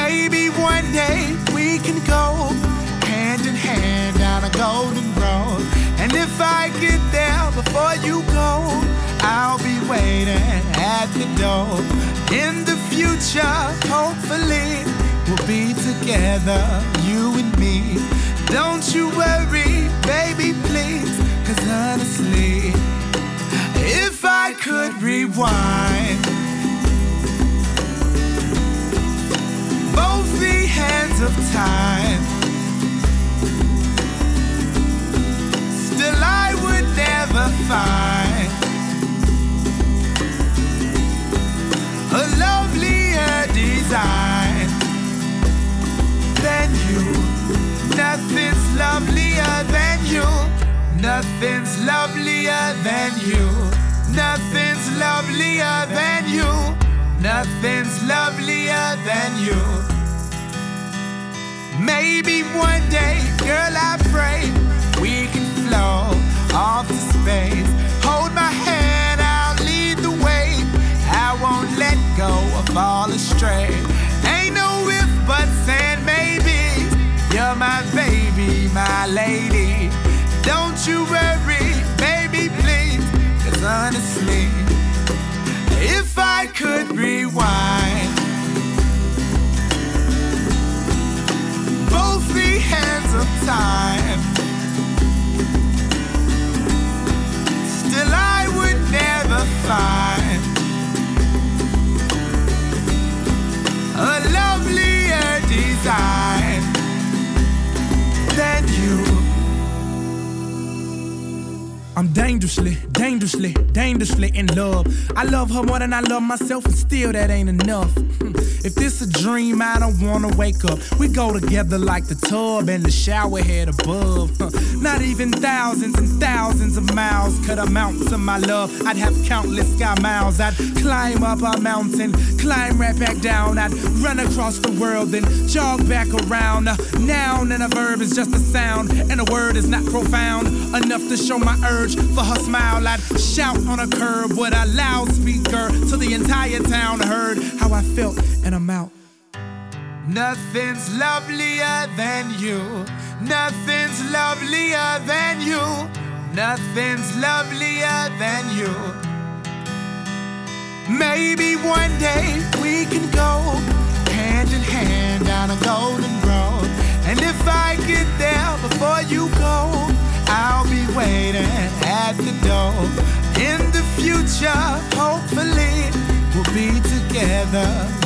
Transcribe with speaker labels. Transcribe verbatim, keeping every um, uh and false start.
Speaker 1: Maybe one day we can go hand in hand down a golden road. And if I get there before you go, I'll be waiting at the door. In the future, hopefully, we'll be together, you and me. Don't you worry, baby, please, 'cause honestly, if I could rewind both the hands of time, still I would never find a lovelier design than you. Nothing's lovelier than you. Nothing's lovelier than you. Nothing's lovelier than you. Nothing's lovelier than you. Maybe one day, girl, I pray we can float off to space. Hold my hand, I'll lead the way. I won't let go or fall astray. Ain't no if, buts, and maybes. You're my baby, my lady. Don't you worry, baby, please. 'Cause honestly, if I could rewind both the hands of time, still I would never find a lovelier design than you.
Speaker 2: I'm dangerously, dangerously, dangerously in love. I love her more than I love myself, and still that ain't enough. If this a dream, I don't wanna wake up. We go together like the tub and the shower head above. Not even thousands and thousands of miles could amount to my love. I'd have countless sky miles. I'd climb up a mountain, climb right back down. I'd run across the world, then jog back around. A noun and a verb is just a sound, and a word is not profound enough to show my urge for her smile. I'd shout on a curb with a loudspeaker till the entire town heard how I felt, and I'm out.
Speaker 1: Nothing's lovelier than you. Nothing's lovelier than you. Nothing's lovelier than you. Maybe one day we can go hand in hand down a golden road. And if I get there before you go, I'll be waiting at the door. In the future, hopefully, we'll be together,